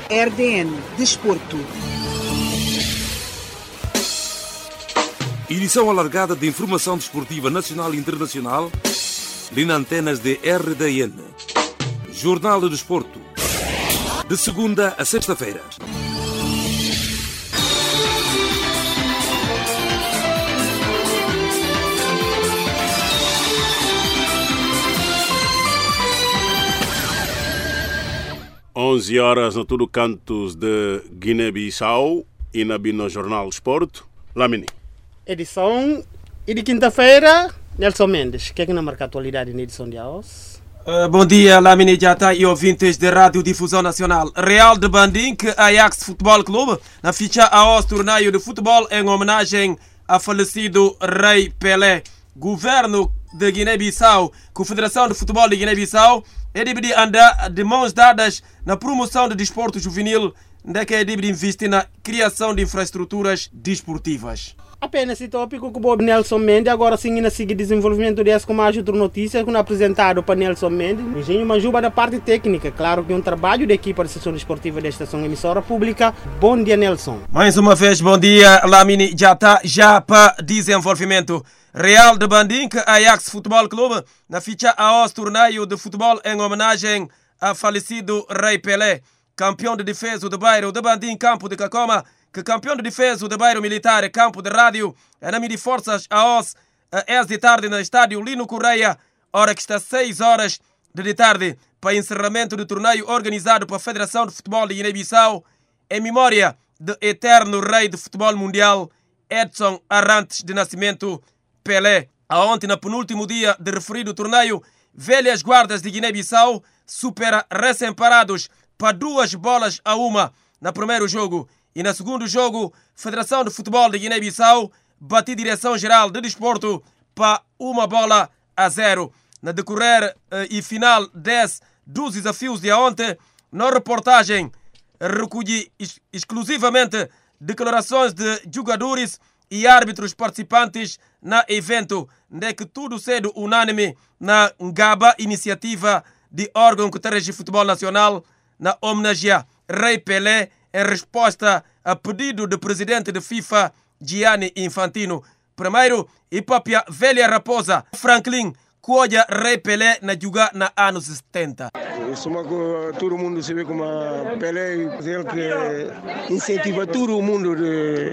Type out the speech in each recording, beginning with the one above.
RDN Desporto. Edição alargada de informação desportiva nacional e internacional, nas antenas de RDN. Jornal do Desporto, de segunda a sexta-feira. Onze horas na todo cantos de Guiné-Bissau e na Bino Jornal Desporto. Lamini. Edição e de quinta-feira, Nelson Mendes. O que é que não marca a atualidade na edição de hoje? Bom dia, Lamini Diata e ouvintes da Rádio Difusão Nacional. Real de Bandinque, Ajax Futebol Clube, na ficha ao torneio de futebol em homenagem ao falecido Rei Pelé. Governo de Guiné-Bissau, Confederação de Futebol de Guiné-Bissau, é de andar de mãos dadas na promoção do desporto juvenil, que é de investir na criação de infraestruturas desportivas. Apenas esse tópico que o Bob Nelson Mendes agora sim na seguir desenvolvimento desse com mais outra notícia que não apresentado para Nelson Mendes. Engenho Majuba da parte técnica, claro que é um trabalho da equipa de seção desportiva da estação emissora pública. Bom dia, Nelson. Mais uma vez, bom dia, Lamini Diata, já para desenvolvimento. Real de Bandinque, Ajax Futebol Clube, na ficha ao torneio de futebol em homenagem ao falecido Rei Pelé, campeão de defesa do bairro de Bandinque, campo de Cacoma, que campeão de defesa do bairro militar, campo de rádio, ename de forças aos de tarde no estádio Lino Correia, hora que está 6 horas de tarde, para encerramento do torneio organizado pela Federação de Futebol de Guiné-Bissau, em memória do eterno rei de futebol mundial, Edson Arantes de Nascimento Pelé. Ontem, no penúltimo dia de referido torneio, velhas guardas de Guiné-Bissau supera recém-parados para 2-1 no primeiro jogo. E no segundo jogo, Federação de Futebol de Guiné-Bissau bate Direção-Geral de Desporto para 1-0. Na decorrer e final 10 dos desafios de ontem, na reportagem recolhi exclusivamente declarações de jogadores e árbitros participantes no evento, de que tudo sendo unânime na Ngaba, iniciativa de órgão que rege futebol nacional, na homenagear Rei Pelé em resposta a pedido do presidente da FIFA, Gianni Infantino. Primeiro, e própria velha raposa, Franklin, que olha Rei Pelé na jogar na anos 70. Todo mundo se vê como Pelé, ele que incentiva todo o mundo de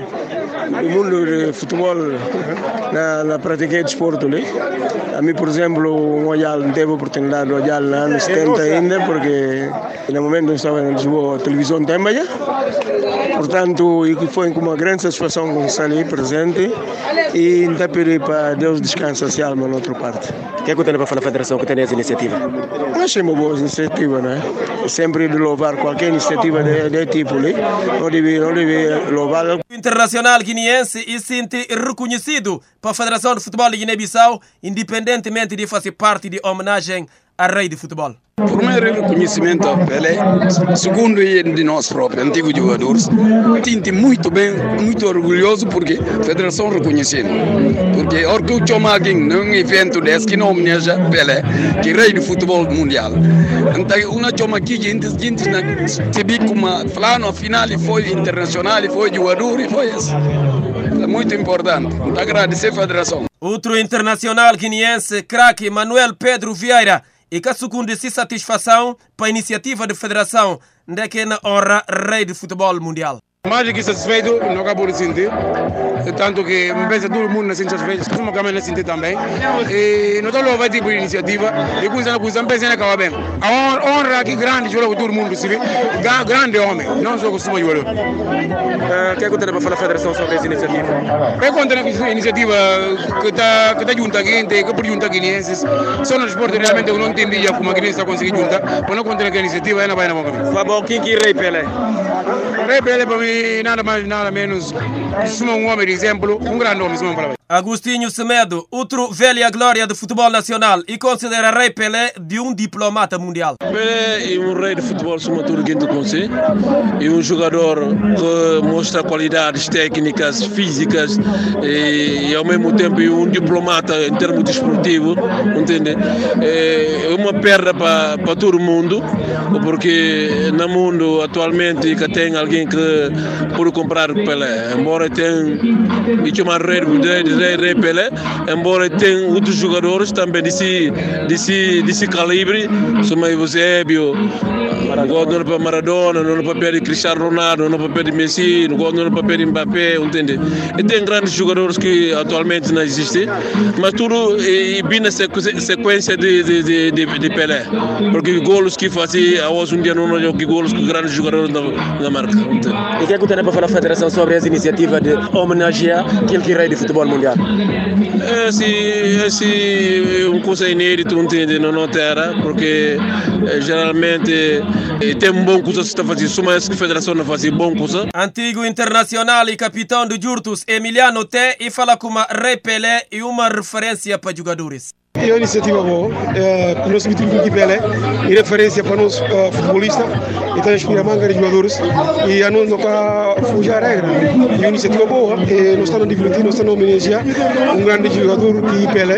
futebol na prática de desporto. Né? A mim, por exemplo, não teve a oportunidade de olhar nos anos 70 ainda, porque no momento eu estava na Lisboa, a televisão também. Portanto, foi com uma grande satisfação com estar ali presente e então pedir para Deus descansar a alma na outra parte. O que é que tem para falar da Federação que tem essa iniciativa? Achei uma boa iniciativa, não é? Sempre de louvar qualquer iniciativa de tipo, né? Não deve louvar. O internacional guineense e se sente reconhecido para a Federação de Futebol de Guiné-Bissau, independentemente de fazer parte de homenagem a rei de futebol. Primeiro reconhecimento a Pelé, segundo de nós próprios, antigos jogadores, sinto muito bem, muito orgulhoso porque a Federação reconhecendo. Porque hora que eu chamo alguém num evento desse que não homenageia Pelé, que é rei do futebol mundial. Então, uma chama aqui, gente se vê como falando, afinal, foi internacional, foi jogador, e foi isso. É muito importante. Agradecer a Federação. Outro internacional guineense, craque Manuel Pedro Vieira, e que secunde-se satisfação para a iniciativa da Federação de que na honra rei de futebol mundial. Mais do que satisfeito, não acabou de sentir. Tanto que me pensa todo mundo não se satisfeito, como que não sentir também. E não estou louvando tipo de iniciativa, e coisa não pensa em acabar bem. A honra aqui grande, joga com todo mundo, se vê. Grande homem, não só costuma jogar. O que é que tem para falar a Federação sobre essa iniciativa? É contra a iniciativa que está junto aqui, que pergunta guineenses. Só no esporte realmente eu não entendi como a Guiné está conseguindo juntar, mas não contra a iniciativa, ainda vai na boca. Fabão, quem que é Rei Pelé? Rei Pelé para mim nada mais, nada menos. Um homem de exemplo, um grande homem, se não falar. Agostinho Semedo, outro velha glória do futebol nacional e considera Rei Pelé de um diplomata mundial. Pelé é um rei de futebol, sobretudo quinto conselho, e um jogador que mostra qualidades técnicas, físicas e ao mesmo tempo um diplomata em termos desportivos, entende? É uma perda para todo mundo, porque no mundo atualmente que tem alguém que pode comprar Pelé, embora tenha Rei Pelé, embora tenha outros jogadores também desse calibre, como Eusébio, não para Maradona, não para perder Cristiano Ronaldo, não para perder Messi, não para perder Mbappé, entende? E tem grandes jogadores que atualmente não existem, mas tudo é bem na sequência de Pelé, porque golos que fazia hoje um dia não é que golos que grandes jogadores da marca. E o que é que tem para falar a Federação sobre essa iniciativa de homenagear aquele rei de futebol mundial? Esse é uma coisa inédita, entende, na terra, porque geralmente tem um bom coisa que está fazendo, só mais que a Federação não faz bom coisa. Antigo internacional e capitão de Jurtus, Emiliano Té, e fala como Rei Pelé e uma referência para jogadores. É uma iniciativa boa, nós temos que Pelé, em referência para nós futebolistas, então inspira manga de jogadores e a nós nunca fugir a regra. É uma iniciativa boa, e nós estamos divertindo, nós estamos homenagear um grande jogador que Pelé,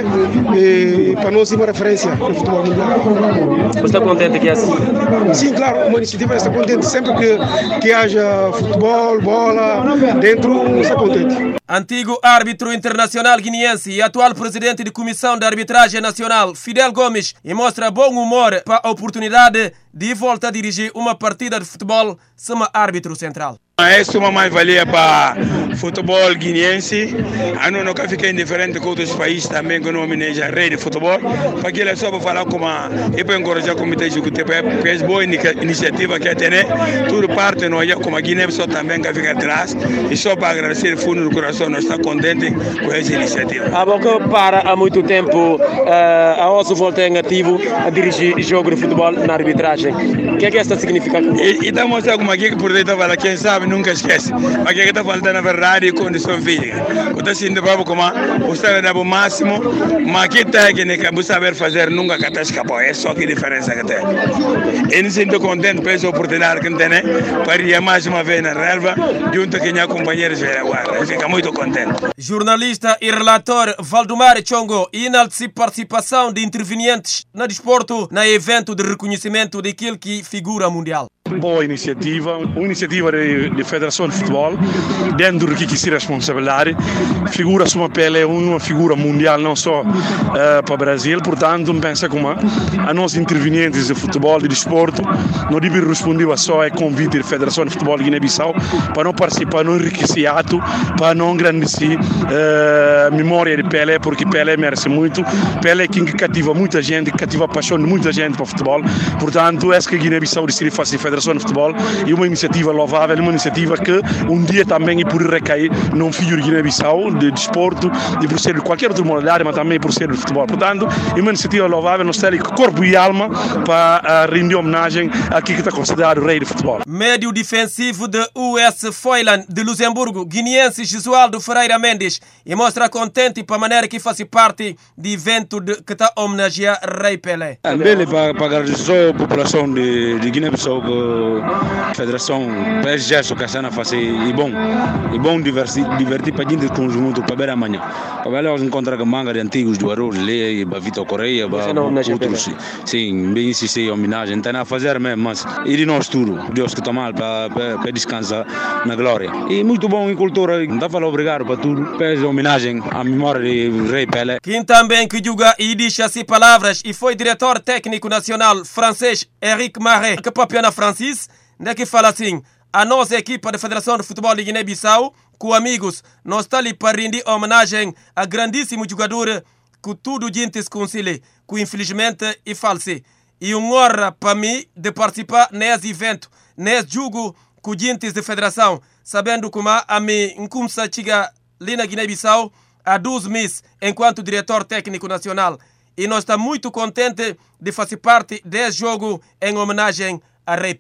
e para nós é uma referência no futebol mundial. Você está contente que é assim? Sim, claro, uma iniciativa, está contente sempre que haja futebol, bola, dentro, está contente. Antigo árbitro internacional guineense e atual presidente de comissão de arbitragem nacional, Fidel Gomes, e mostra bom humor para a oportunidade de voltar a dirigir uma partida de futebol como árbitro central. Essa é uma mais-valia para o futebol guineense. Eu nunca fiquei indiferente com outros países também que não homenageam rei de futebol. Para que ele só para falar como e para encorajar o comitê executivo, porque é boa iniciativa que tem, tudo parte nós como a Guiné só também que fica atrás e só para agradecer o fundo do coração nós estamos contentes com essa iniciativa. Há pouco para há muito tempo a OSU volta em ativo a dirigir jogo de futebol na arbitragem. O que é que esta significa? E está mostrando como aqui que por dentro fala quem sabe nunca esquece. Mas que está faltando na verdade condição física. Eu estou sentindo como você vai dar o máximo, mas aqui técnica você saber fazer nunca que está escapando. É só que diferença que tem. E me sinto contente por essa oportunidade que tem para ir mais uma vez na relva junto com minha companheira de guarda. Eu fico muito contente. Jornalista e relator Valdemar Chongo enaltece participação de intervenientes no desporto no evento de reconhecimento daquele que figura mundial. Boa iniciativa, uma iniciativa da Federação de Futebol, dentro do que se responsabilidade. Figura sua pele é uma figura mundial, não só para o Brasil, portanto, pensa como a nós intervenientes de futebol, de desporto, não devemos responder a só a convite da Federação de Futebol de Guiné-Bissau para não participar, não enriquecer ato, para não engrandecer a memória de Pelé, porque Pelé merece muito. Pelé é quem cativa muita gente, cativa a paixão de muita gente para o futebol, portanto, essa que a Guiné-Bissau decide fazer a Federação de Futebol e uma iniciativa louvável, uma iniciativa que um dia também pode recair num filho de Guiné-Bissau, de desporto, de por ser de qualquer outra modalidade, mas também por ser de futebol. Portanto, é uma iniciativa louvável, nós temos corpo e alma para render homenagem a quem está considerado rei de futebol. Médio defensivo de US Foyland de Luxemburgo, guineense Jesualdo Ferreira Mendes, e mostra contente para a maneira que faz parte do evento que está a homenagear Rei Pelé. É bem para agradecer a população de Guiné-Bissau, a Federação PSG que está a fazer e bom divertir para gente conjunto para ver amanhã. Para ver nós encontrar com manga de antigos jogadores, Lê, Vitor Correia, outros. Sim, bem insistir em homenagem, não tem nada a fazer mesmo, mas e de nós tudo, Deus que está mal para descansar na glória. E muito bom em cultura, não dá para obrigado para tudo, pede homenagem à memória de Rei Pelé. Quem também que julga e diz assim palavras e foi diretor técnico nacional francês Eric Marret, que papia na Francis, que fala assim: a nossa equipa da Federação de Futebol de Guiné-Bissau, com amigos, nós estamos ali para render homenagem a grandíssimo jogador que tudo gente se concilia, que infelizmente é falso. E uma honra para mim de participar nesse evento, nesse jogo com gente da Federação, sabendo como a mim começa a chegar ali na Guiné-Bissau há 12 meses enquanto diretor técnico nacional. E nós estamos muito contentes de fazer parte desse jogo em homenagem a Rei Pelé.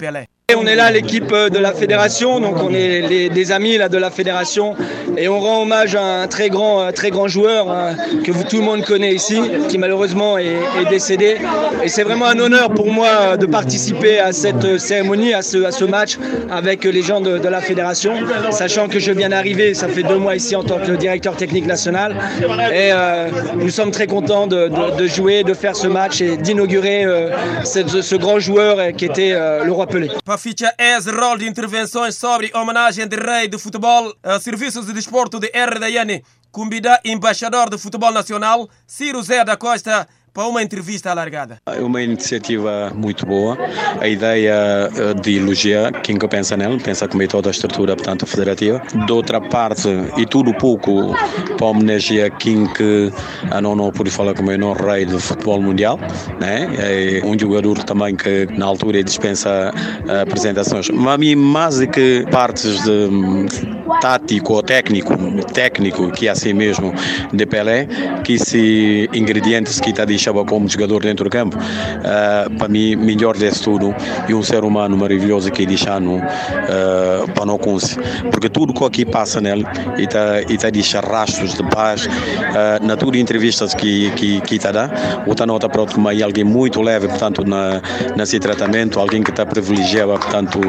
On est là, l'équipe de la fédération, donc on est des amis là, de la fédération et on rend hommage à un très grand joueur que tout le monde connaît ici, qui malheureusement est décédé. Et c'est vraiment un honneur pour moi de participer à cette cérémonie, à ce match avec les gens de la fédération, sachant que je viens d'arriver, ça fait 2 mois ici en tant que directeur technique national. Et nous sommes très contents de jouer, de faire ce match et d'inaugurer ce grand joueur qui était le Roi Pelé. Ficha esse rol de intervenções sobre homenagem de rei de futebol, serviços de desporto de RDN, convida embaixador de futebol nacional, Ciro Zé da Costa, para uma entrevista alargada. É uma iniciativa muito boa. A ideia de elogiar quem que pensa nela, pensa como é toda a estrutura, portanto, federativa. De outra parte, e tudo pouco para homenagear quem que não pode falar como é o rei do futebol mundial, né? É um jogador também que na altura dispensa apresentações. Mas a mim, mais do que partes de tático ou técnico, que é assim mesmo, de Pelé, que esse ingredientes que está deixando como jogador dentro do campo, para mim, melhor desse tudo, e um ser humano maravilhoso que deixando para não conseguir, porque tudo que aqui passa nele e está deixando rastros de paz, na tudo entrevistas que está dando, outra nota para outro, mas alguém muito leve, portanto, nesse tratamento, alguém que está privilegiado, portanto,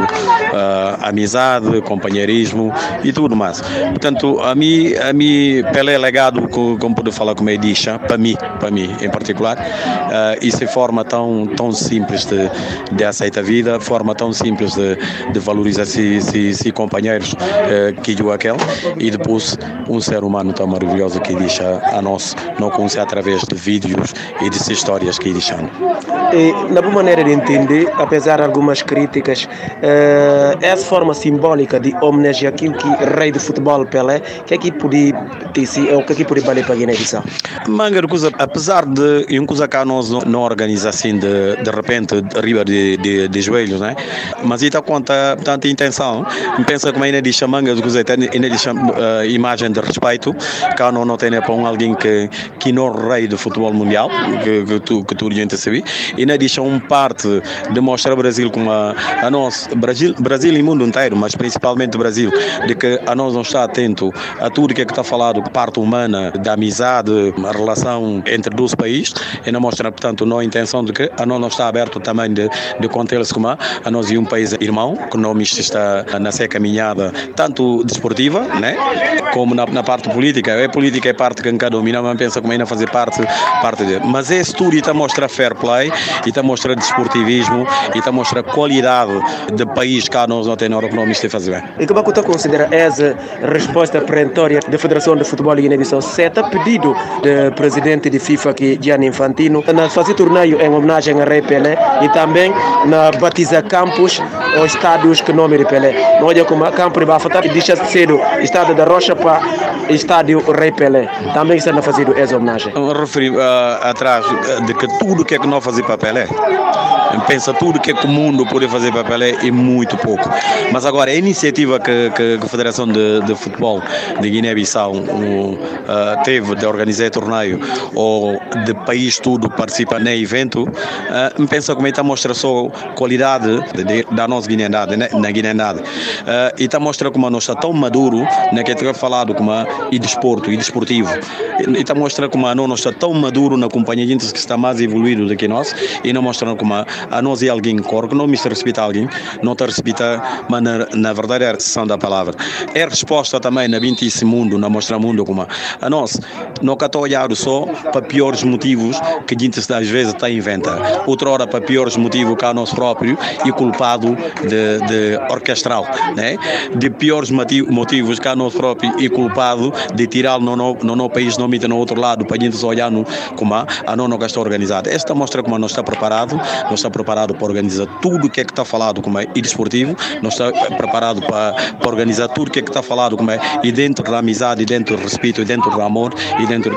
amizade, companheirismo e tudo mais. Portanto, a mim Pelé é legado, como pode falar como ele diz, para mim em particular, isso é forma tão simples de aceitar a vida, forma tão simples de valorizar se companheiros que jogam aquele, e depois um ser humano tão maravilhoso que deixa a nós não conhecer através de vídeos e de histórias que deixam. Na boa maneira de entender, apesar de algumas críticas, essa forma simbólica de homenagear aquilo que rei do futebol Pelé, que aqui pode dizer, o que aqui pode valer para a Guiné-Bissau? Manga coisa, apesar de uma coisa que nós não organiza assim de repente arriba de joelhos, né? Mas isso conta tanta intenção. Pensa como ainda diz manga de coisa, ainda diz imagem de respeito, que não tem para alguém que não é rei do futebol mundial, que tu gente sabe, e ainda diz parte de mostrar o Brasil como a nós, Brasil e o mundo inteiro, mas principalmente o Brasil, de que a nós não está atento a tudo que está falado, parte humana, da amizade, a relação entre 2 países, e não mostra, portanto, a intenção de que a nós não está aberto também de contê-los como a nós e um país irmão, que o nome está nessa caminhada, tanto desportiva, né, como na parte política. A política é parte que cada domina, mas pensa como ainda fazer parte dele. Mas esse tudo está mostra fair play, e está mostra desportivismo, e está mostra qualidade de país que a nós não tem na hora que não está a fazer bem. E como é que você considera essa resposta perentória da Federação de Futebol de Guiné-Bissau, certo pedido do presidente de FIFA, que Gianni Infantino, na fazer torneio em homenagem a Rei Pelé e também na batizar campos ou estádios que nome de Pelé? Não é como a campo de Bafata e deixa cedo estádio da Rocha para estádio Rei Pelé. Também está a fazer essa homenagem. Eu referi atrás de que tudo que nós fazemos para Pelé, pensa tudo que o mundo pode fazer para Pelé é muito pouco. Mas agora a iniciativa que a Federação de Futebol de Guiné-Bissau teve de organizar torneio ou de país tudo participar no evento, pensa como está mostra só qualidade da nossa Guiné-Nada, na Guiné-Nada, e está mostra como nós está tão maduro naquilo que é falado como e desporto e desportivo, e está mostra como nós está tão maduro na companhia de gente que está mais evoluído do que nós, e não mostra como a nós é alguém que não me respeita alguém, não te respeita, mas na verdade é a expressão da palavra. É resposta também na 20 mundo, na mostra mundo como a nós não está olhado só para piores motivos que a gente às vezes está a inventar. Outra hora para piores motivos que a nós próprio e culpado de orquestral, né? De piores motivos que a nós próprio e culpado de tirá-lo no país, não meter no outro lado para a gente olhar como a não está organizada. Esta mostra como nós está preparado para organizar tudo o que está falado como é e desportivo, nós está preparado para organizar tudo o que está falado como é e dentro da amizade, e dentro do respeito, e dentro do amor, e dentro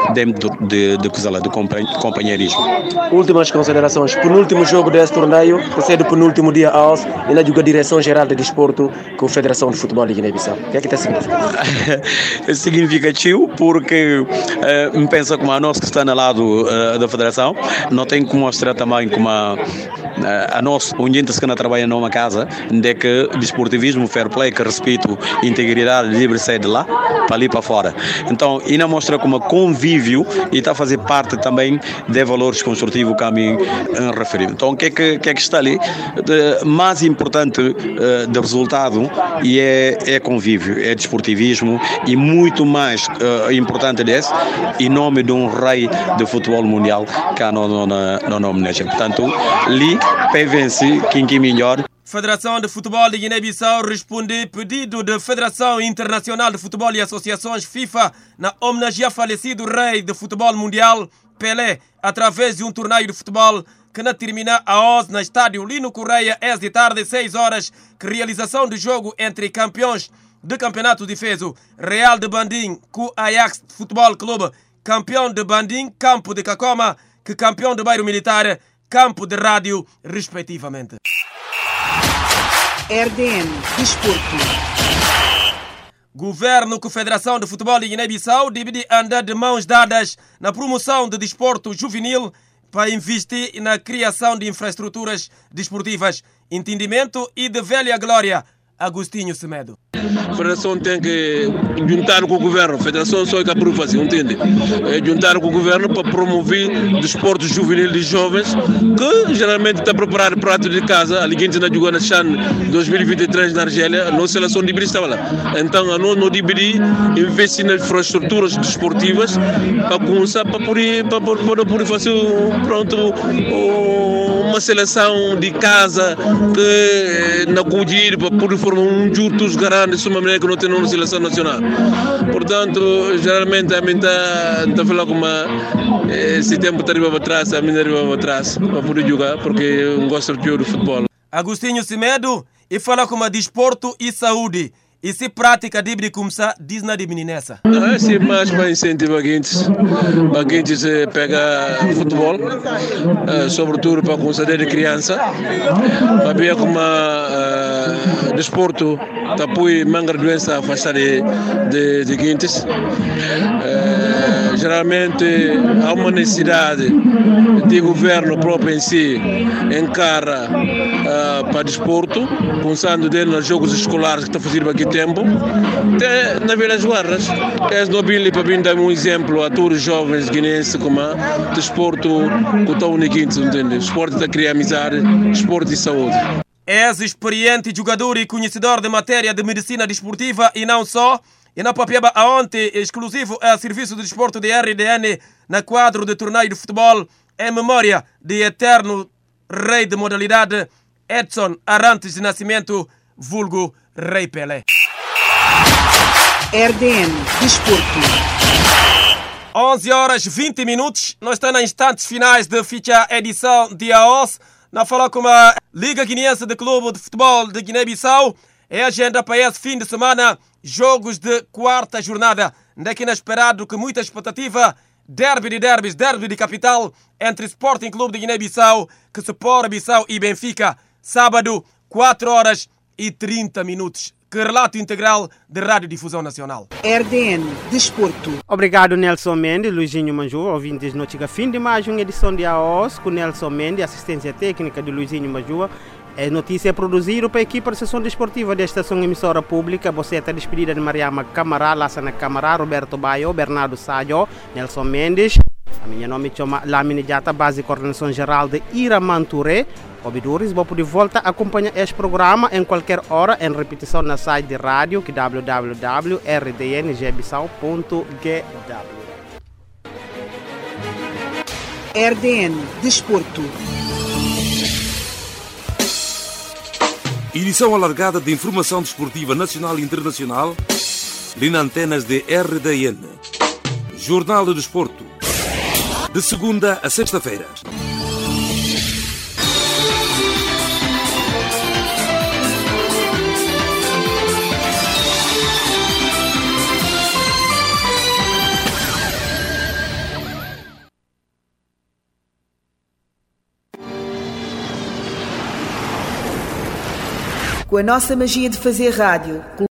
de companheirismo. Últimas considerações. Penúltimo jogo desse torneio, você é do penúltimo dia aos, e na direção geral de desporto com a Federação de Futebol de Guiné-Bissau. O que é que está significando? significativo, porque pensa como a nós que está no lado da Federação, não tem que mostrar também como a nós, onde que não trabalha numa casa, de que desportivismo, fair play, que respeito, integridade, livre sai de lá, para ali para fora. Então, e não mostra como convívio e está a fazer parte também de valores construtivos que a mim referi. Então, o que é que está ali? Mais importante do resultado e é convívio, é desportivismo e muito mais importante desse, em nome de um rei do futebol mundial que há no homenagem. Portanto, ali, para vencer, quem é melhor. Federação de Futebol de Guiné-Bissau responde pedido da Federação Internacional de Futebol e Associações FIFA na homenagem ao falecido rei do futebol mundial, Pelé, através de um torneio de futebol que na termina a hoje no estádio Lino Correia, às de tarde, 6 horas, que realização do jogo entre campeões do campeonato defeso Real de Bandim com Ajax Futebol Clube, campeão de Bandim, campo de Cacoma, que campeão de Bairro Militar, campo de rádio, respectivamente. RDN Desporto. Governo com a Federação de Futebol de Guiné-Bissau divide andar de mãos dadas na promoção do desporto juvenil para investir na criação de infraestruturas desportivas, entendimento e de velha glória. Agostinho Semedo. A Federação tem que juntar com o governo. A Federação só é capaz de fazer, entende? É juntar com o governo para promover desporto juvenil de jovens que geralmente está preparado prato de casa. Ali gente na jogando Chan 2023 na Argélia, a nossa seleção de estava lá. Então a nós não dividir, investir nas infraestruturas desportivas para começar para poder fazer uma seleção de casa que na acudir para poder formar um juntos grandes, uma maneira que não tem uma seleção nacional. Portanto, geralmente a mim está falando como esse tempo está arribando atrás, a mim arribava atrás para poder jogar, porque eu gosto do futebol. Agostinho Semedo e fala como desporto e saúde. E se prática de começar, diz na de meninessa. É sim, mais para incentivar a gente pegar futebol, sobretudo para conceder de criança, para ver como desporto apoia manga doença afastar de guintes. Geralmente há uma necessidade de governo próprio em si encara para desporto, pensando dele nos jogos escolares que está fazendo aqui tempo, até na Velas Guardas. É nobile para vir dar um exemplo a todos os jovens guineenses como desporto que estão unidos, entende? Esporte da criar amizade, esporte e saúde. És experiente jogador e conhecedor de matéria de medicina desportiva e não só. E na Papiaba ontem, exclusivo a serviço de desporto de RDN na quadro de torneio de futebol em memória de eterno rei de modalidade Edson Arantes de Nascimento, vulgo Rei Pelé. RDN Desporto. 11 horas 20 minutos. Nós estamos nos instantes finais da ficha edição de AOS. Na fala com a Liga Guineense de Clube de Futebol de Guiné-Bissau. É a agenda para esse fim de semana. Jogos de quarta jornada. Daqui na esperado que muita expectativa. Derby de derbys, derby de capital entre Sporting Clube de Guiné-Bissau, que supora Bissau e Benfica. Sábado, 4 horas e 30 minutos. Que relato integral de Radiodifusão Nacional. RDN Desporto. Obrigado, Nelson Mendes, Luizinho Manjua, ouvintes no fim de mais uma edição de AOS com Nelson Mendes, assistência técnica de Luizinho Manjua. A notícia é produzida para a equipa de sessão desportiva da estação emissora pública. Você está despedida de Mariama Camará, Lassana Camará, Roberto Baio, Bernardo Sádio, Nelson Mendes. A minha nome é Lamine Jata, base de coordenação geral de Iraman Touré. Obidores, vou poder voltar a acompanhar este programa em qualquer hora, em repetição na site de rádio, que www.rdngbissau.gw. RDN Desporto. Edição alargada de informação desportiva nacional e internacional, na antenas de RDN. Jornal do Desporto. De segunda a sexta-feira. Com a nossa magia de fazer rádio,